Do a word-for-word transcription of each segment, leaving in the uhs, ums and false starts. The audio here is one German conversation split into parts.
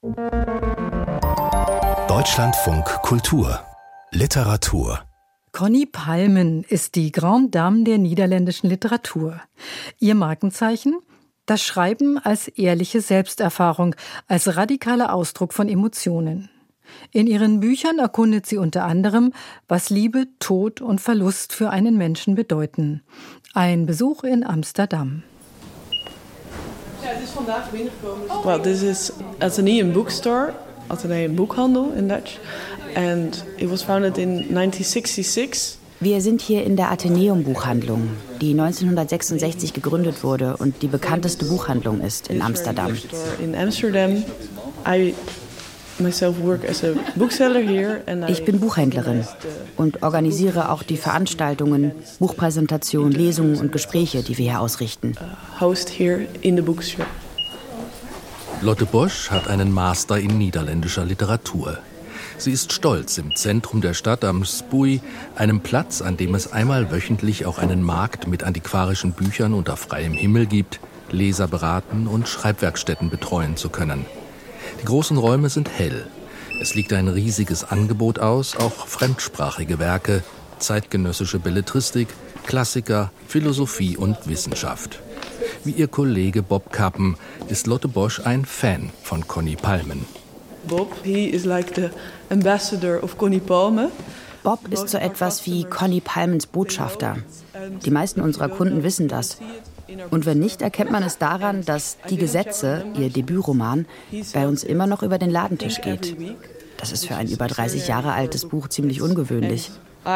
Deutschlandfunk Kultur Literatur. Conny Palmen ist die Grande Dame der niederländischen Literatur. Ihr Markenzeichen? Das Schreiben als ehrliche Selbsterfahrung, als radikaler Ausdruck von Emotionen. In ihren Büchern erkundet sie unter anderem, was Liebe, Tod und Verlust für einen Menschen bedeuten. Ein Besuch in Amsterdam. Ja, het is vandaag binnengekomen. Well, this is Atheneum Bookstore, Atheneum Boekhandel in Dutch. And it was founded in nineteen sixty-six. Wir sind hier in der Atheneum Buchhandlung, die neunzehnhundertsechsundsechzig gegründet wurde und die bekannteste Buchhandlung ist in Amsterdam. In Amsterdam. I myself work as a bookseller here and Ich bin Buchhändlerin und organisiere auch die Veranstaltungen, Buchpräsentationen, Lesungen und Gespräche, die wir hier ausrichten. Host here in the bookshop. Lotte Bosch hat einen Master in niederländischer Literatur. Sie ist stolz, im Zentrum der Stadt am Spui, einem Platz, an dem es einmal wöchentlich auch einen Markt mit antiquarischen Büchern unter freiem Himmel gibt, Leser beraten und Schreibwerkstätten betreuen zu können. Die großen Räume sind hell. Es liegt ein riesiges Angebot aus, auch fremdsprachige Werke, zeitgenössische Belletristik, Klassiker, Philosophie und Wissenschaft. Wie ihr Kollege Bob Kappen ist Lotte Bosch ein Fan von Conny Palmen. Bob, he is like the ambassador of Conny Palmen. Bob ist so etwas wie Conny Palmens Botschafter. Die meisten unserer Kunden wissen das. Und wenn nicht, erkennt man es daran, dass Die Gesetze, ihr Debütroman, bei uns immer noch über den Ladentisch geht. Das ist für ein über dreißig Jahre altes Buch ziemlich ungewöhnlich.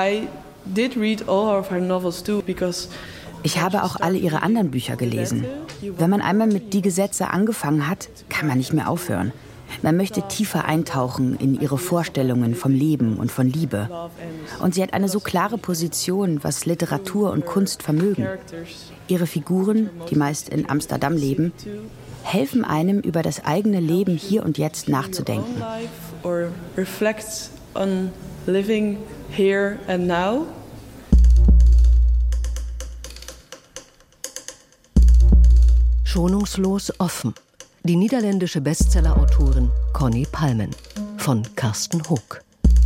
Ich habe auch alle ihre anderen Bücher gelesen. Wenn man einmal mit Die Gesetze angefangen hat, kann man nicht mehr aufhören. Man möchte tiefer eintauchen in ihre Vorstellungen vom Leben und von Liebe. Und sie hat eine so klare Position, was Literatur und Kunst vermögen. Ihre Figuren, die meist in Amsterdam leben, helfen einem, über das eigene Leben hier und jetzt nachzudenken. Schonungslos offen. Die niederländische Bestseller-Autorin Conny Palmen von Carsten Hook.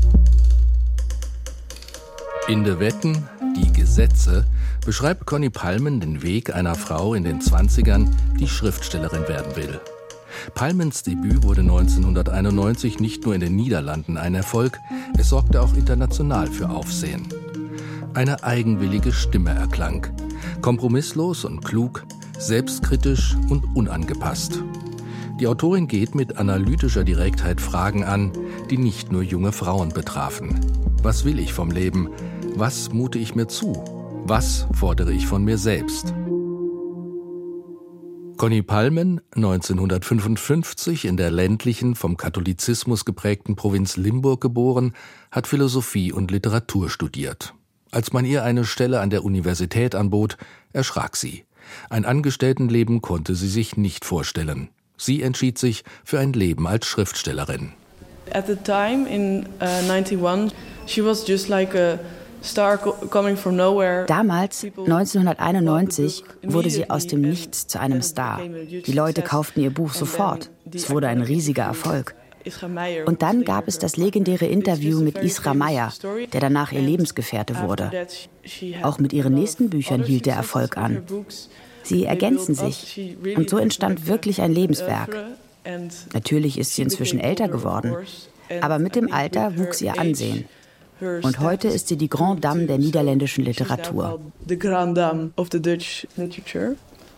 In de Wetten, Die Gesetze, beschreibt Conny Palmen den Weg einer Frau in den Zwanzigern, die Schriftstellerin werden will. Palmens Debüt wurde neunzehnhunderteinundneunzig nicht nur in den Niederlanden ein Erfolg, es sorgte auch international für Aufsehen. Eine eigenwillige Stimme erklang, kompromisslos und klug, selbstkritisch und unangepasst. Die Autorin geht mit analytischer Direktheit Fragen an, die nicht nur junge Frauen betrafen. Was will ich vom Leben? Was mute ich mir zu? Was fordere ich von mir selbst? Conny Palmen, neunzehnhundertfünfundfünfzig in der ländlichen, vom Katholizismus geprägten Provinz Limburg geboren, hat Philosophie und Literatur studiert. Als man ihr eine Stelle an der Universität anbot, erschrak sie. Ein Angestelltenleben konnte sie sich nicht vorstellen. Sie entschied sich für ein Leben als Schriftstellerin. At the time in uh, ninety-one, she was just like a star coming from nowhere. Damals, neunzehnhunderteinundneunzig, wurde sie aus dem Nichts zu einem Star. Die Leute kauften ihr Buch sofort. Es wurde ein riesiger Erfolg. Und dann gab es das legendäre Interview mit Isra Meyer, der danach ihr Lebensgefährte wurde. Auch mit ihren nächsten Büchern hielt der Erfolg an. Sie ergänzen sich und so entstand wirklich ein Lebenswerk. Natürlich ist sie inzwischen älter geworden, aber mit dem Alter wuchs ihr Ansehen. Und heute ist sie die Grande Dame der niederländischen Literatur. The Grande Dame of the Dutch literature.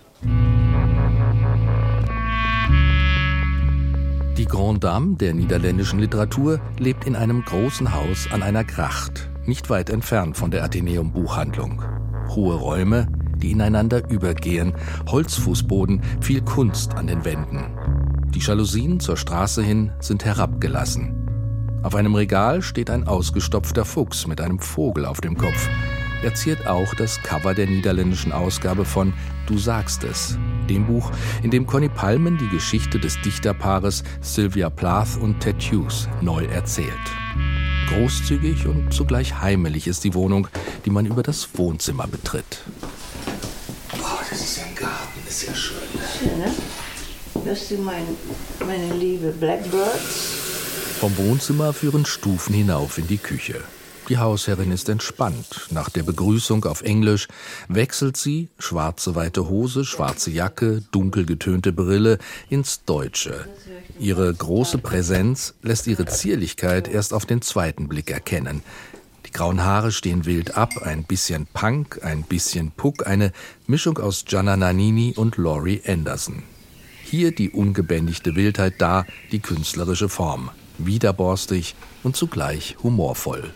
Die Grande Dame der niederländischen Literatur lebt in einem großen Haus an einer Gracht, nicht weit entfernt von der Atheneum Buchhandlung. Hohe Räume, die ineinander übergehen, Holzfußboden, viel Kunst an den Wänden. Die Jalousien zur Straße hin sind herabgelassen. Auf einem Regal steht ein ausgestopfter Fuchs mit einem Vogel auf dem Kopf. Er ziert auch das Cover der niederländischen Ausgabe von Du sagst es, dem Buch, in dem Conny Palmen die Geschichte des Dichterpaares Sylvia Plath und Ted Hughes neu erzählt. Großzügig und zugleich heimelig ist die Wohnung, die man über das Wohnzimmer betritt. Oh, das ist ja ein Garten, ist ja schön. Schön, ne? Das sind mein, meine liebe Blackbirds. Vom Wohnzimmer führen Stufen hinauf in die Küche. Die Hausherrin ist entspannt. Nach der Begrüßung auf Englisch wechselt sie, schwarze weite Hose, schwarze Jacke, dunkel getönte Brille, ins Deutsche. Ihre große Präsenz lässt ihre Zierlichkeit erst auf den zweiten Blick erkennen. Die grauen Haare stehen wild ab, ein bisschen Punk, ein bisschen Puck, eine Mischung aus Gianna Nannini und Laurie Anderson. Hier die ungebändigte Wildheit, da die künstlerische Form. Widerborstig und zugleich humorvoll.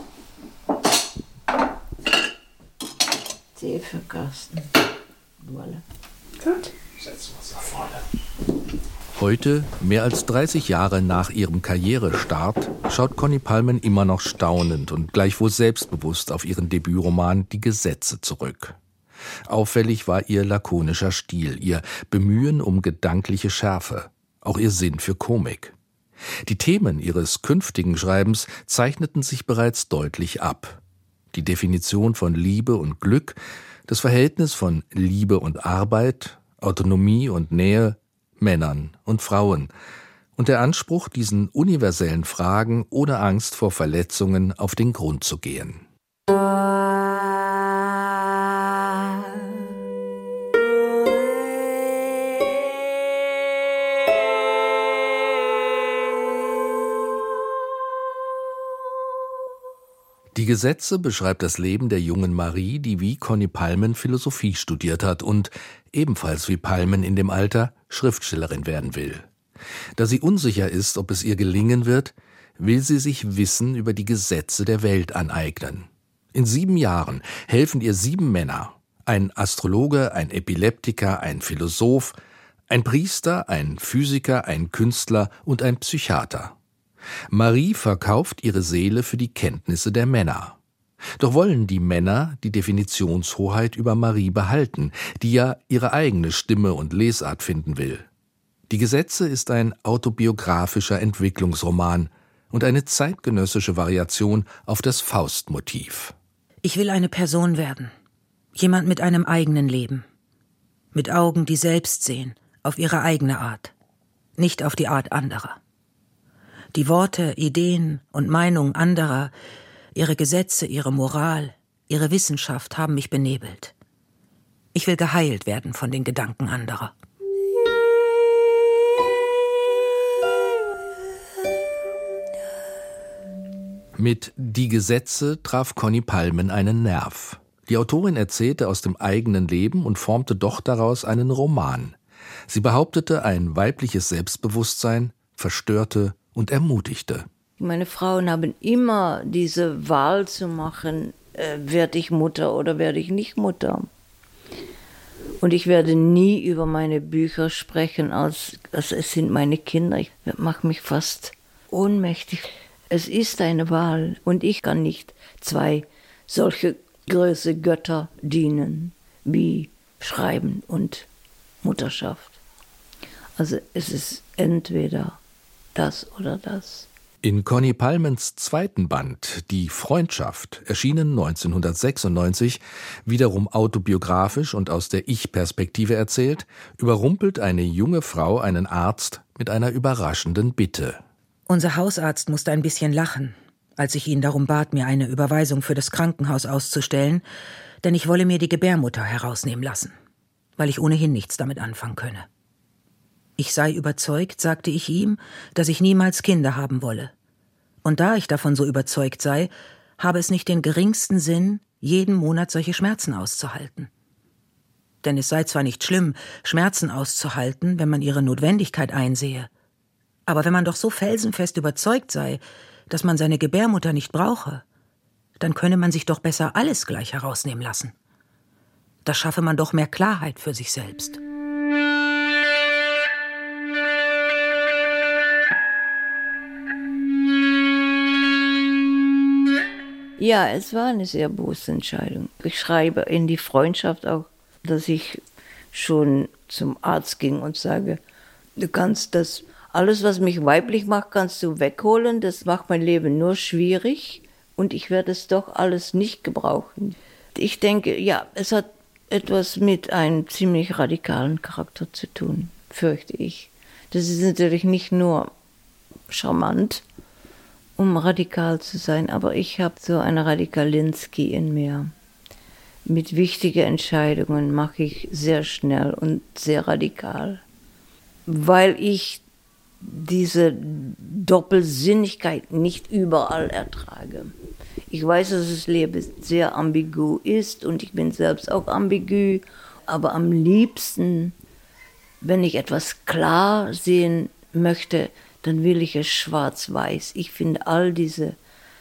Tee für Carsten. Voilà. Gut. Setzen wir uns nach vorne. Heute, mehr als dreißig Jahre nach ihrem Karrierestart, schaut Conny Palmen immer noch staunend und gleichwohl selbstbewusst auf ihren Debütroman Die Gesetze zurück. Auffällig war ihr lakonischer Stil, ihr Bemühen um gedankliche Schärfe, auch ihr Sinn für Komik. Die Themen ihres künftigen Schreibens zeichneten sich bereits deutlich ab. Die Definition von Liebe und Glück, das Verhältnis von Liebe und Arbeit, Autonomie und Nähe, Männern und Frauen und der Anspruch, diesen universellen Fragen ohne Angst vor Verletzungen auf den Grund zu gehen. Die Gesetze beschreibt das Leben der jungen Marie, die wie Conny Palmen Philosophie studiert hat und, ebenfalls wie Palmen in dem Alter, Schriftstellerin werden will. Da sie unsicher ist, ob es ihr gelingen wird, will sie sich Wissen über die Gesetze der Welt aneignen. In sieben Jahren helfen ihr sieben Männer, ein Astrologe, ein Epileptiker, ein Philosoph, ein Priester, ein Physiker, ein Künstler und ein Psychiater. Marie verkauft ihre Seele für die Kenntnisse der Männer. Doch wollen die Männer die Definitionshoheit über Marie behalten, die ja ihre eigene Stimme und Lesart finden will. Die Gesetze ist ein autobiografischer Entwicklungsroman und eine zeitgenössische Variation auf das Faustmotiv. Ich will eine Person werden, jemand mit einem eigenen Leben, mit Augen, die selbst sehen, auf ihre eigene Art, nicht auf die Art anderer. Die Worte, Ideen und Meinungen anderer, ihre Gesetze, ihre Moral, ihre Wissenschaft haben mich benebelt. Ich will geheilt werden von den Gedanken anderer. Mit Die Gesetze traf Conny Palmen einen Nerv. Die Autorin erzählte aus dem eigenen Leben und formte doch daraus einen Roman. Sie behauptete, ein weibliches Selbstbewusstsein verstörte und ermutigte. Meine Frauen haben immer diese Wahl zu machen, äh, werde ich Mutter oder werde ich nicht Mutter. Und ich werde nie über meine Bücher sprechen, als, als es sind meine Kinder. Ich mache mich fast ohnmächtig. Es ist eine Wahl und ich kann nicht zwei solche große Götter dienen wie Schreiben und Mutterschaft. Also es ist entweder das oder das. In Conny Palmens zweiten Band, Die Freundschaft, erschienen neunzehnhundertsechsundneunzig, wiederum autobiografisch und aus der Ich-Perspektive erzählt, überrumpelt eine junge Frau einen Arzt mit einer überraschenden Bitte. Unser Hausarzt musste ein bisschen lachen, als ich ihn darum bat, mir eine Überweisung für das Krankenhaus auszustellen, denn ich wolle mir die Gebärmutter herausnehmen lassen, weil ich ohnehin nichts damit anfangen könne. Ich sei überzeugt, sagte ich ihm, dass ich niemals Kinder haben wolle. Und da ich davon so überzeugt sei, habe es nicht den geringsten Sinn, jeden Monat solche Schmerzen auszuhalten. Denn es sei zwar nicht schlimm, Schmerzen auszuhalten, wenn man ihre Notwendigkeit einsehe, aber wenn man doch so felsenfest überzeugt sei, dass man seine Gebärmutter nicht brauche, dann könne man sich doch besser alles gleich herausnehmen lassen. Da schaffe man doch mehr Klarheit für sich selbst. Ja, es war eine sehr bewusste Entscheidung. Ich schreibe in die Freundschaft auch, dass ich schon zum Arzt ging und sage, du kannst das, alles was mich weiblich macht, kannst du wegholen, das macht mein Leben nur schwierig und ich werde es doch alles nicht gebrauchen. Ich denke, ja, es hat etwas mit einem ziemlich radikalen Charakter zu tun. fürchte ich. Das ist natürlich nicht nur charmant, um radikal zu sein, aber ich habe so eine Radikalinski in mir. Mit wichtigen Entscheidungen mache ich sehr schnell und sehr radikal, weil ich diese Doppelsinnigkeit nicht überall ertrage. Ich weiß, dass das Leben sehr ambigu ist und ich bin selbst auch ambigu, aber am liebsten, wenn ich etwas klar sehen möchte, dann will ich es schwarz-weiß. Ich finde all diese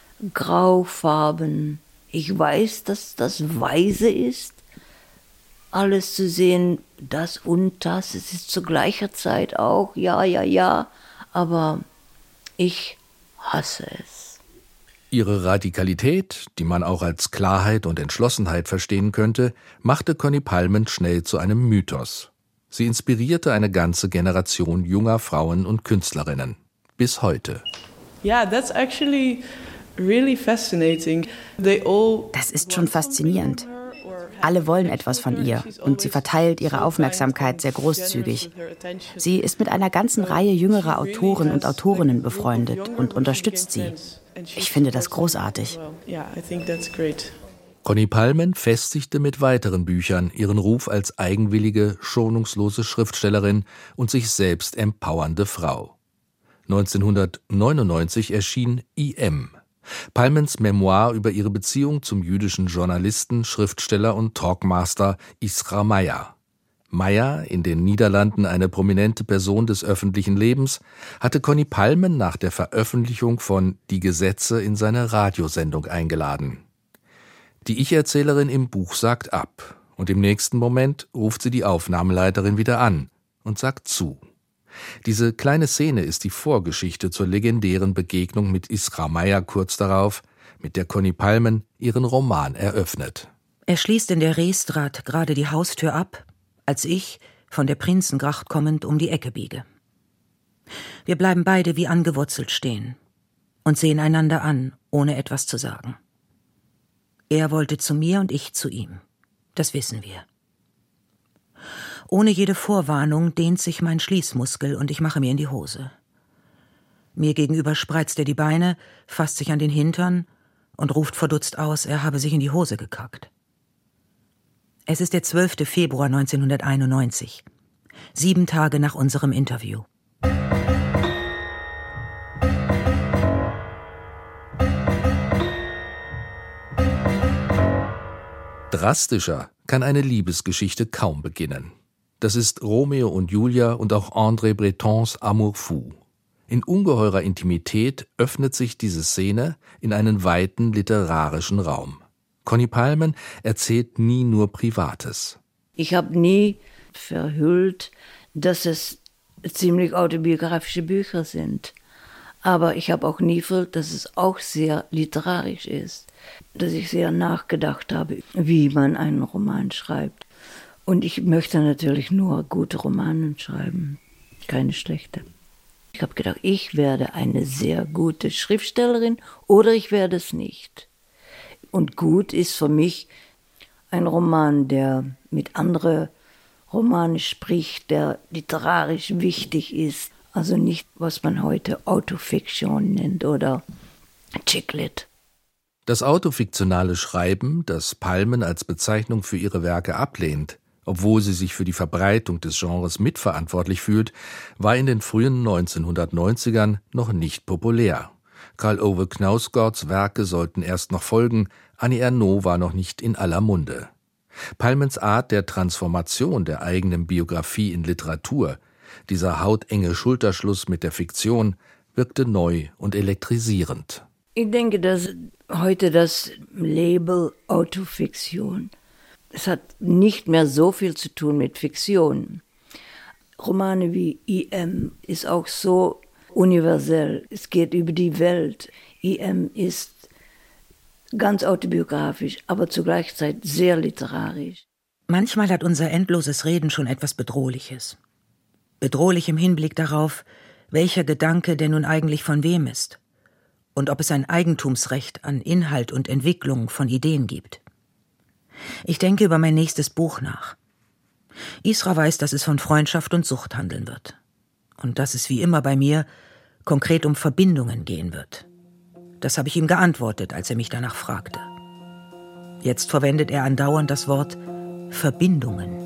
Graufarben, ich weiß, dass das weise ist, alles zu sehen, das und das, es ist zu gleicher Zeit auch, ja, ja, ja, aber ich hasse es. Ihre Radikalität, die man auch als Klarheit und Entschlossenheit verstehen könnte, machte Conny Palmen schnell zu einem Mythos. Sie inspirierte eine ganze Generation junger Frauen und Künstlerinnen. Bis heute. Yeah, that's actually really fascinating. They all Das ist schon faszinierend. Alle wollen etwas von ihr und sie verteilt ihre Aufmerksamkeit sehr großzügig. Sie ist mit einer ganzen Reihe jüngerer Autoren und Autorinnen befreundet und unterstützt sie. Ich finde das großartig. Conny Palmen festigte mit weiteren Büchern ihren Ruf als eigenwillige, schonungslose Schriftstellerin und sich selbst empowernde Frau. neunzehnhundertneunundneunzig erschien I M, Palmens Memoir über ihre Beziehung zum jüdischen Journalisten, Schriftsteller und Talkmaster Isra Meyer. Meyer, in den Niederlanden eine prominente Person des öffentlichen Lebens, hatte Conny Palmen nach der Veröffentlichung von Die Gesetze in seine Radiosendung eingeladen. Die Ich-Erzählerin im Buch sagt ab und im nächsten Moment ruft sie die Aufnahmeleiterin wieder an und sagt zu. Diese kleine Szene ist die Vorgeschichte zur legendären Begegnung mit Isra Meyer kurz darauf, mit der Conny Palmen ihren Roman eröffnet. Er schließt in der Reestraat gerade die Haustür ab, als ich, von der Prinzengracht kommend, um die Ecke biege. Wir bleiben beide wie angewurzelt stehen und sehen einander an, ohne etwas zu sagen. Er wollte zu mir und ich zu ihm. Das wissen wir. Ohne jede Vorwarnung dehnt sich mein Schließmuskel und ich mache mir in die Hose. Mir gegenüber spreizt er die Beine, fasst sich an den Hintern und ruft verdutzt aus, er habe sich in die Hose gekackt. Es ist der zwölfte Februar neunzehnhunderteinundneunzig, sieben Tage nach unserem Interview. Drastischer kann eine Liebesgeschichte kaum beginnen. Das ist Romeo und Julia und auch André Bretons Amour fou. In ungeheurer Intimität öffnet sich diese Szene in einen weiten literarischen Raum. Conny Palmen erzählt nie nur Privates. Ich habe nie verhüllt, dass es ziemlich autobiografische Bücher sind. Aber ich habe auch nie verhüllt, dass es auch sehr literarisch ist. Dass ich sehr nachgedacht habe, wie man einen Roman schreibt. Und ich möchte natürlich nur gute Romane schreiben, keine schlechte. Ich habe gedacht, ich werde eine sehr gute Schriftstellerin oder ich werde es nicht. Und gut ist für mich ein Roman, der mit anderen Romanen spricht, der literarisch wichtig ist. Also nicht, was man heute Autofiktion nennt oder Chick-Lit. Das autofiktionale Schreiben, das Palmen als Bezeichnung für ihre Werke ablehnt, obwohl sie sich für die Verbreitung des Genres mitverantwortlich fühlt, war in den frühen neunzehnhundertneunzigern noch nicht populär. Karl Ove Knausgårds Werke sollten erst noch folgen, Annie Ernaux war noch nicht in aller Munde. Palmens Art der Transformation der eigenen Biografie in Literatur, dieser hautenge Schulterschluss mit der Fiktion, wirkte neu und elektrisierend. Ich denke, dass heute das Label Autofiktion, es hat nicht mehr so viel zu tun mit Fiktion. Romane wie I M ist auch so universell. Es geht über die Welt. I M ist ganz autobiografisch, aber zur gleichen Zeit sehr literarisch. Manchmal hat unser endloses Reden schon etwas Bedrohliches. Bedrohlich im Hinblick darauf, welcher Gedanke denn nun eigentlich von wem ist und ob es ein Eigentumsrecht an Inhalt und Entwicklung von Ideen gibt. Ich denke über mein nächstes Buch nach. Isra weiß, dass es von Freundschaft und Sucht handeln wird. Und dass es wie immer bei mir konkret um Verbindungen gehen wird. Das habe ich ihm geantwortet, als er mich danach fragte. Jetzt verwendet er andauernd das Wort Verbindungen.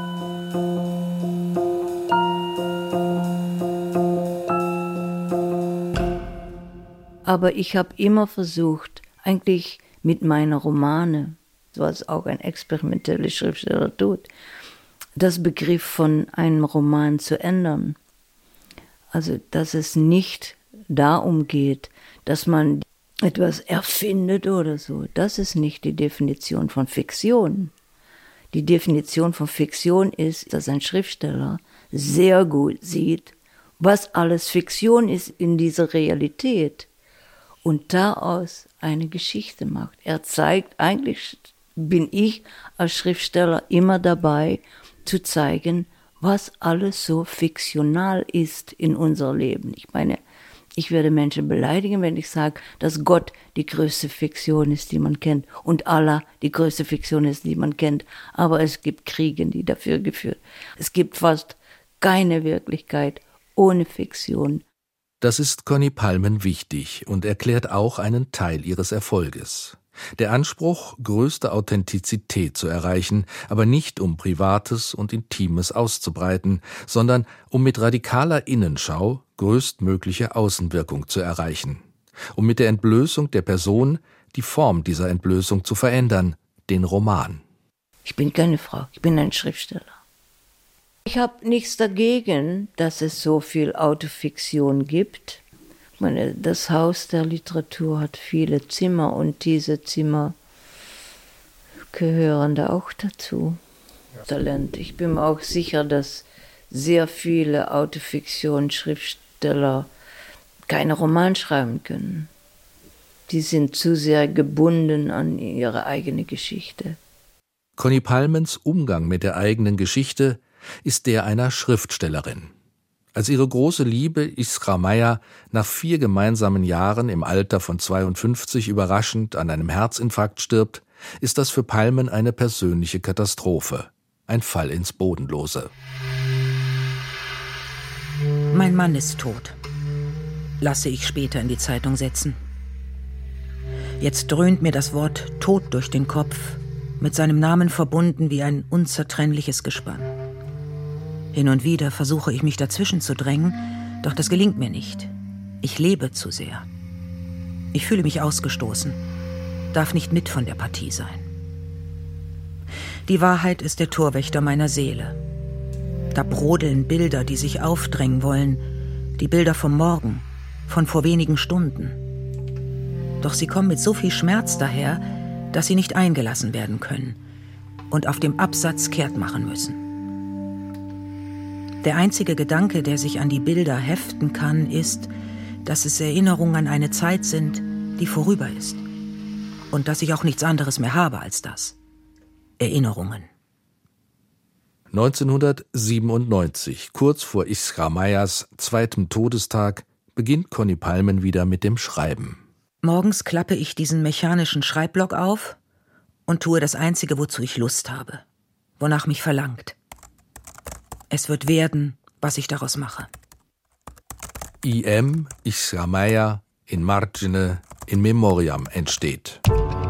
Aber ich habe immer versucht, eigentlich mit meinen Romanen, was auch ein experimenteller Schriftsteller tut, das Begriff von einem Roman zu ändern. Also, dass es nicht darum geht, dass man etwas erfindet oder so. Das ist nicht die Definition von Fiktion. Die Definition von Fiktion ist, dass ein Schriftsteller sehr gut sieht, was alles Fiktion ist in dieser Realität und daraus eine Geschichte macht. Er zeigt, eigentlich bin ich als Schriftsteller immer dabei, zu zeigen, was alles so fiktional ist in unser Leben. Ich meine, ich werde Menschen beleidigen, wenn ich sage, dass Gott die größte Fiktion ist, die man kennt, und Allah die größte Fiktion ist, die man kennt. Aber es gibt Kriege, die dafür geführt. Es gibt fast keine Wirklichkeit ohne Fiktion. Das ist Conny Palmen wichtig und erklärt auch einen Teil ihres Erfolges. Der Anspruch, größte Authentizität zu erreichen, aber nicht um Privates und Intimes auszubreiten, sondern um mit radikaler Innenschau größtmögliche Außenwirkung zu erreichen, um mit der Entblößung der Person die Form dieser Entblößung zu verändern, den Roman. Ich bin keine Frau, ich bin ein Schriftsteller. Ich habe nichts dagegen, dass es so viel Autofiktion gibt. Ich meine, das Haus der Literatur hat viele Zimmer und diese Zimmer gehören da auch dazu. Ja. Talent. Ich bin mir auch sicher, dass sehr viele Autofiktion-Schriftsteller keine Roman schreiben können. Die sind zu sehr gebunden an ihre eigene Geschichte. Conny Palmens Umgang mit der eigenen Geschichte ist der einer Schriftstellerin. Als ihre große Liebe Isra Meyer nach vier gemeinsamen Jahren im Alter von zweiundfünfzig überraschend an einem Herzinfarkt stirbt, ist das für Palmen eine persönliche Katastrophe, ein Fall ins Bodenlose. Mein Mann ist tot, lasse ich später in die Zeitung setzen. Jetzt dröhnt mir das Wort Tod durch den Kopf, mit seinem Namen verbunden wie ein unzertrennliches Gespann. Hin und wieder versuche ich mich dazwischen zu drängen, doch das gelingt mir nicht. Ich lebe zu sehr. Ich fühle mich ausgestoßen, darf nicht mit von der Partie sein. Die Wahrheit ist der Torwächter meiner Seele. Da brodeln Bilder, die sich aufdrängen wollen, die Bilder vom Morgen, von vor wenigen Stunden. Doch sie kommen mit so viel Schmerz daher, dass sie nicht eingelassen werden können und auf dem Absatz kehrt machen müssen. Der einzige Gedanke, der sich an die Bilder heften kann, ist, dass es Erinnerungen an eine Zeit sind, die vorüber ist. Und dass ich auch nichts anderes mehr habe als das. Erinnerungen. neunzehnhundertsiebenundneunzig, kurz vor Isra Meyers zweitem Todestag, beginnt Conny Palmen wieder mit dem Schreiben. Morgens klappe ich diesen mechanischen Schreibblock auf und tue das Einzige, wozu ich Lust habe, wonach mich verlangt. Es wird werden, was ich daraus mache. I M Isra Meyer in margine in memoriam entsteht.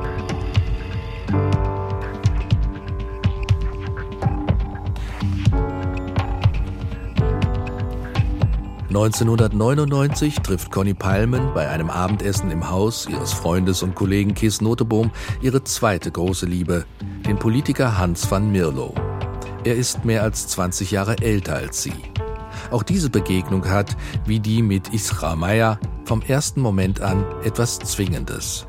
neunzehnhundertneunundneunzig trifft Conny Palmen bei einem Abendessen im Haus ihres Freundes und Kollegen Kees Noteboom ihre zweite große Liebe, den Politiker Hans van Mierlo. Er ist mehr als zwanzig Jahre älter als sie. Auch diese Begegnung hat, wie die mit Isra Meyer, vom ersten Moment an etwas Zwingendes.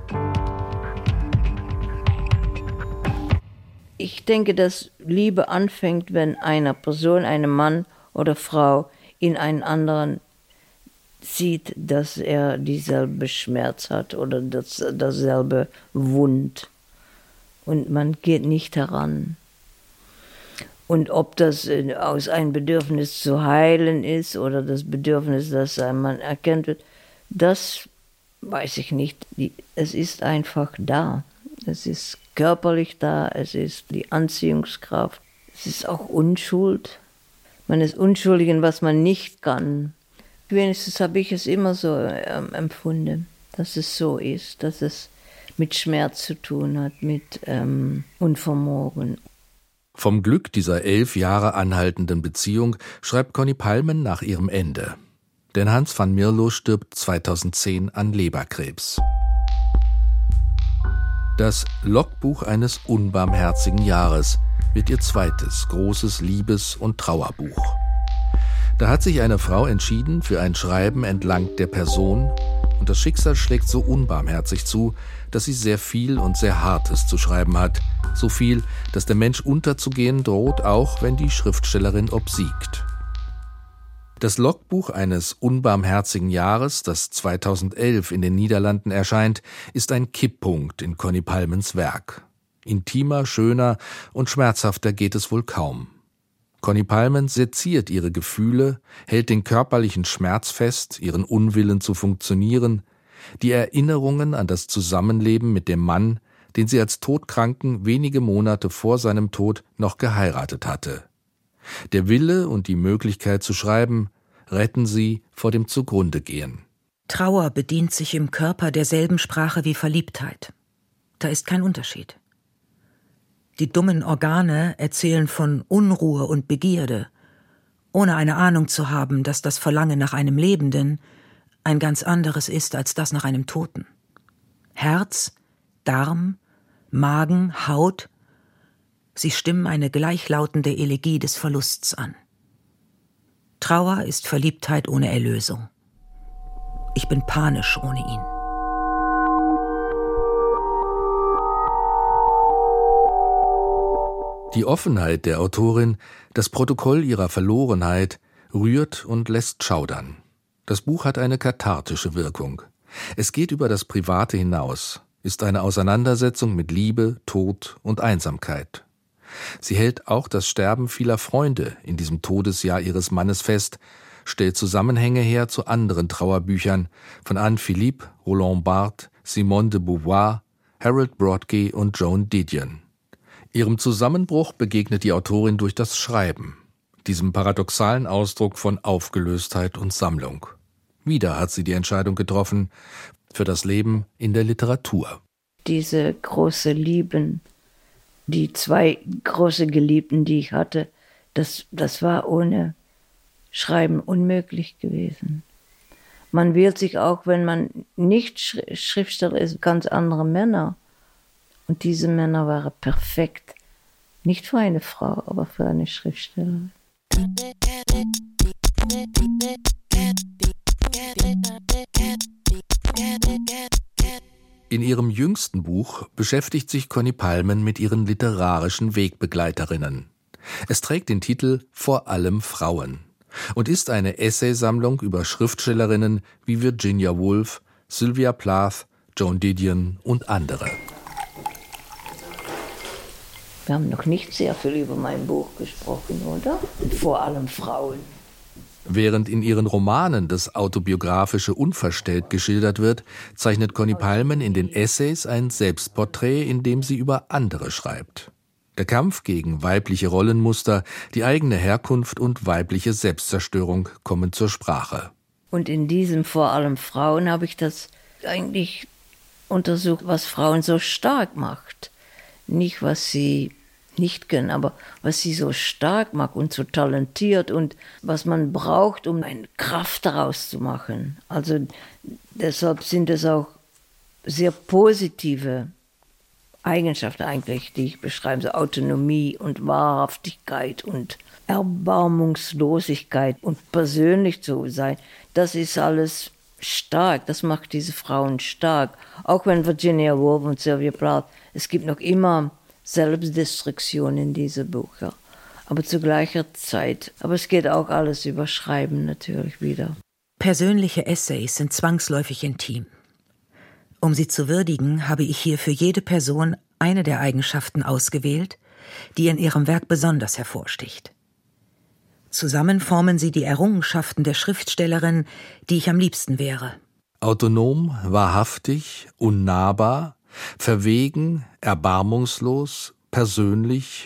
Ich denke, dass Liebe anfängt, wenn eine Person, ein Mann oder Frau in einen anderen sieht, dass er dieselbe Schmerz hat oder das, dasselbe Wund. Und man geht nicht heran. Und ob das aus einem Bedürfnis zu heilen ist oder das Bedürfnis, dass ein Mann erkannt wird, das weiß ich nicht. Es ist einfach da. Es ist körperlich da, es ist die Anziehungskraft. Es ist auch Unschuld. Man ist unschuldig in was man nicht kann. Wenigstens habe ich es immer so ähm, empfunden, dass es so ist, dass es mit Schmerz zu tun hat, mit ähm, Unvermögen. Vom Glück dieser elf Jahre anhaltenden Beziehung schreibt Conny Palmen nach ihrem Ende. Denn Hans van Mierlo stirbt zweitausendzehn an Leberkrebs. Das Logbuch eines unbarmherzigen Jahres wird ihr zweites großes Liebes- und Trauerbuch. Da hat sich eine Frau entschieden für ein Schreiben entlang der Person, und das Schicksal schlägt so unbarmherzig zu, dass sie sehr viel und sehr Hartes zu schreiben hat. So viel, dass der Mensch unterzugehen droht, auch wenn die Schriftstellerin obsiegt. Das Logbuch eines unbarmherzigen Jahres, das zweitausendelf in den Niederlanden erscheint, ist ein Kipppunkt in Conny Palmens Werk. Intimer, schöner und schmerzhafter geht es wohl kaum. Conny Palmen seziert ihre Gefühle, hält den körperlichen Schmerz fest, ihren Unwillen zu funktionieren, die Erinnerungen an das Zusammenleben mit dem Mann, den sie als Todkranken wenige Monate vor seinem Tod noch geheiratet hatte. Der Wille und die Möglichkeit zu schreiben retten sie vor dem Zugrundegehen. Trauer bedient sich im Körper derselben Sprache wie Verliebtheit. Da ist kein Unterschied. Die dummen Organe erzählen von Unruhe und Begierde, ohne eine Ahnung zu haben, dass das Verlangen nach einem Lebenden ein ganz anderes ist als das nach einem Toten. Herz, Darm, Magen, Haut, sie stimmen eine gleichlautende Elegie des Verlusts an. Trauer ist Verliebtheit ohne Erlösung. Ich bin panisch ohne ihn. Die Offenheit der Autorin, das Protokoll ihrer Verlorenheit, rührt und lässt schaudern. Das Buch hat eine kathartische Wirkung. Es geht über das Private hinaus, ist eine Auseinandersetzung mit Liebe, Tod und Einsamkeit. Sie hält auch das Sterben vieler Freunde in diesem Todesjahr ihres Mannes fest, stellt Zusammenhänge her zu anderen Trauerbüchern von Anne Philippe, Roland Barthes, Simone de Beauvoir, Harold Brodkey und Joan Didion. Ihrem Zusammenbruch begegnet die Autorin durch das Schreiben, diesem paradoxalen Ausdruck von Aufgelöstheit und Sammlung. Wieder hat sie die Entscheidung getroffen für das Leben in der Literatur. Diese große Lieben, die zwei große Geliebten, die ich hatte, das, das war ohne Schreiben unmöglich gewesen. Man wählt sich auch, wenn man nicht Schriftsteller ist, ganz andere Männer. Und diese Männer waren perfekt. Nicht für eine Frau, aber für eine Schriftstellerin. In ihrem jüngsten Buch beschäftigt sich Conny Palmen mit ihren literarischen Wegbegleiterinnen. Es trägt den Titel »Vor allem Frauen« und ist eine Essaysammlung über Schriftstellerinnen wie Virginia Woolf, Sylvia Plath, Joan Didion und andere. Wir haben noch nicht sehr viel über mein Buch gesprochen, oder? Und vor allem Frauen. Während in ihren Romanen das Autobiografische unverstellt geschildert wird, zeichnet Conny Palmen in den Essays ein Selbstporträt, in dem sie über andere schreibt. Der Kampf gegen weibliche Rollenmuster, die eigene Herkunft und weibliche Selbstzerstörung kommen zur Sprache. Und in diesem vor allem Frauen habe ich das eigentlich untersucht, was Frauen so stark macht. Nicht, was sie nicht können, aber was sie so stark macht und so talentiert und was man braucht, um eine Kraft daraus zu machen. Also deshalb sind es auch sehr positive Eigenschaften eigentlich, die ich beschreibe, so Autonomie und Wahrhaftigkeit und Erbarmungslosigkeit und persönlich zu sein. Das ist alles stark, das macht diese Frauen stark. Auch wenn Virginia Woolf und Sylvia Plath, es gibt noch immer Selbstdestruktion in diese Bücher, aber zu gleicher Zeit. Aber es geht auch alles über Schreiben natürlich wieder. Persönliche Essays sind zwangsläufig intim. Um sie zu würdigen, habe ich hier für jede Person eine der Eigenschaften ausgewählt, die in ihrem Werk besonders hervorsticht. Zusammen formen sie die Errungenschaften der Schriftstellerin, die ich am liebsten wäre. Autonom, wahrhaftig, unnahbar, verwegen, erbarmungslos, persönlich,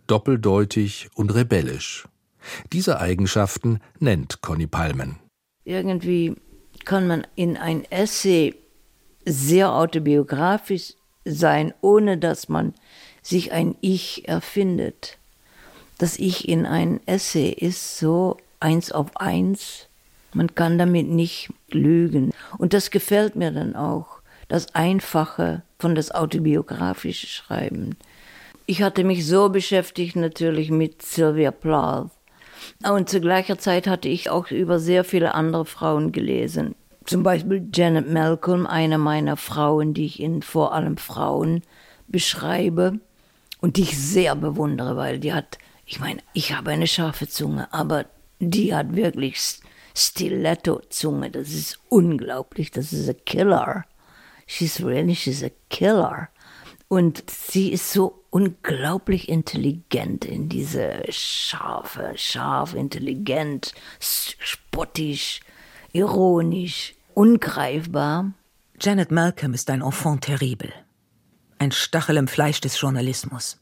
doppeldeutig und rebellisch. Diese Eigenschaften nennt Conny Palmen. Irgendwie kann man in ein Essay sehr autobiografisch sein, ohne dass man sich ein Ich erfindet. Das Ich in einem Essay ist so eins auf eins. Man kann damit nicht lügen. Und das gefällt mir dann auch, das Einfache von das autobiografische Schreiben. Ich hatte mich so beschäftigt natürlich mit Sylvia Plath. Und zu gleicher Zeit hatte ich auch über sehr viele andere Frauen gelesen. Zum Beispiel Janet Malcolm, eine meiner Frauen, die ich in Vor allem Frauen beschreibe und die ich sehr bewundere, weil die hat, ich meine, ich habe eine scharfe Zunge, aber die hat wirklich Stiletto-Zunge. Das ist unglaublich, das ist ein Killer. She's really, she's a killer. Und sie ist so unglaublich intelligent in diese scharfe, scharf, intelligent, spottisch, ironisch, ungreifbar. Janet Malcolm ist ein Enfant terrible. Ein Stachel im Fleisch des Journalismus.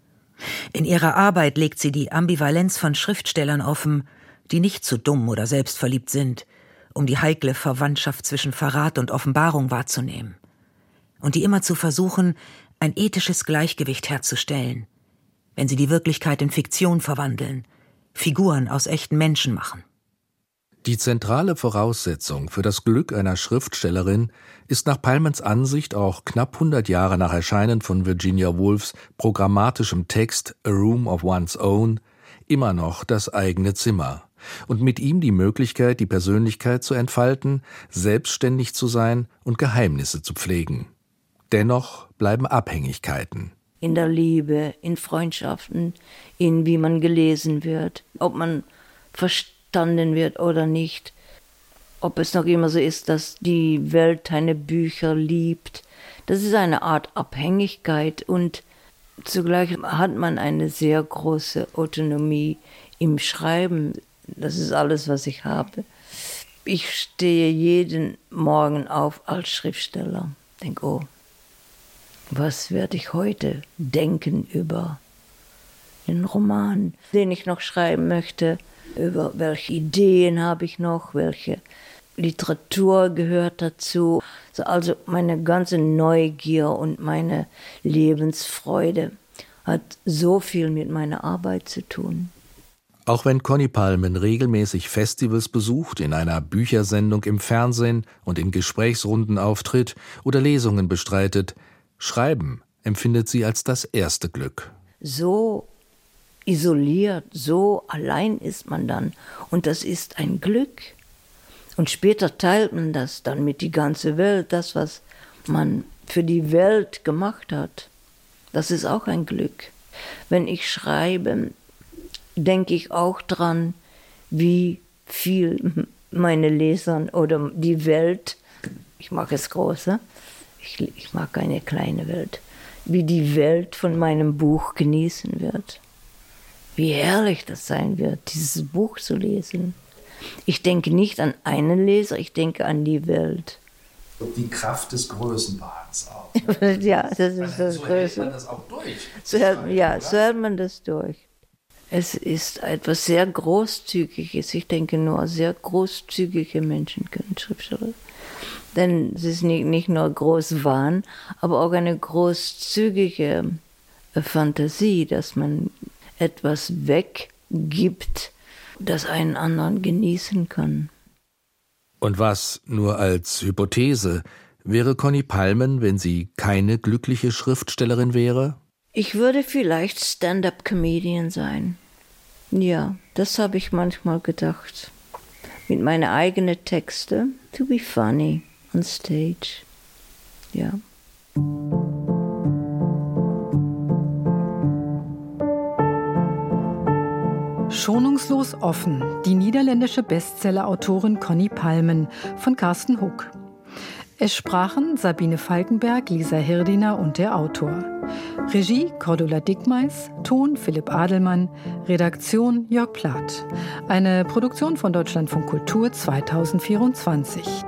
In ihrer Arbeit legt sie die Ambivalenz von Schriftstellern offen, die nicht zu dumm oder selbstverliebt sind, um die heikle Verwandtschaft zwischen Verrat und Offenbarung wahrzunehmen. Und die immerzu versuchen, ein ethisches Gleichgewicht herzustellen, wenn sie die Wirklichkeit in Fiktion verwandeln, Figuren aus echten Menschen machen. Die zentrale Voraussetzung für das Glück einer Schriftstellerin ist nach Palmens Ansicht auch knapp hundert Jahre nach Erscheinen von Virginia Woolfs programmatischem Text A Room of One's Own immer noch das eigene Zimmer und mit ihm die Möglichkeit, die Persönlichkeit zu entfalten, selbstständig zu sein und Geheimnisse zu pflegen. Dennoch bleiben Abhängigkeiten. In der Liebe, in Freundschaften, in wie man gelesen wird, ob man verstanden wird oder nicht, ob es noch immer so ist, dass die Welt deine Bücher liebt. Das ist eine Art Abhängigkeit und zugleich hat man eine sehr große Autonomie im Schreiben. Das ist alles, was ich habe. Ich stehe jeden Morgen auf als Schriftsteller. Denke, oh, was werde ich heute denken über den Roman, den ich noch schreiben möchte? Über welche Ideen habe ich noch? Welche Literatur gehört dazu? Also meine ganze Neugier und meine Lebensfreude hat so viel mit meiner Arbeit zu tun. Auch wenn Conny Palmen regelmäßig Festivals besucht, in einer Büchersendung im Fernsehen und in Gesprächsrunden auftritt oder Lesungen bestreitet, Schreiben empfindet sie als das erste Glück. So isoliert, so allein ist man dann. Und das ist ein Glück. Und später teilt man das dann mit die ganze Welt. Das, was man für die Welt gemacht hat, das ist auch ein Glück. Wenn ich schreibe, denke ich auch dran, wie viel meine Leser oder die Welt, ich mag es große, Ich, ich mag eine kleine Welt, wie die Welt von meinem Buch genießen wird. Wie herrlich das sein wird, dieses Buch zu lesen. Ich denke nicht an einen Leser, ich denke an die Welt. Die Kraft des Größenwahns auch. Ja, das ist das so Größte. hält man das auch durch. So hält, ja, so hält man das durch. Es ist etwas sehr Großzügiges. Ich denke nur, sehr großzügige Menschen können Schriftsteller. Denn es ist nicht, nicht nur Großwahn, aber auch eine großzügige Fantasie, dass man etwas weggibt, das einen anderen genießen kann. Und was, nur als Hypothese, wäre Conny Palmen, wenn sie keine glückliche Schriftstellerin wäre? Ich würde vielleicht Stand-up-Comedian sein. Ja, das habe ich manchmal gedacht. Mit meinen eigenen Texten, to be funny on stage. Ja. Schonungslos offen, die niederländische Bestseller-Autorin Conny Palmen von Carsten Hoek. Es sprachen Sabine Falkenberg, Lisa Hirdiner und der Autor. Regie Cordula Dickmeis, Ton Philipp Adelmann, Redaktion Jörg Plath. Eine Produktion von Deutschlandfunk Kultur zweitausendvierundzwanzig.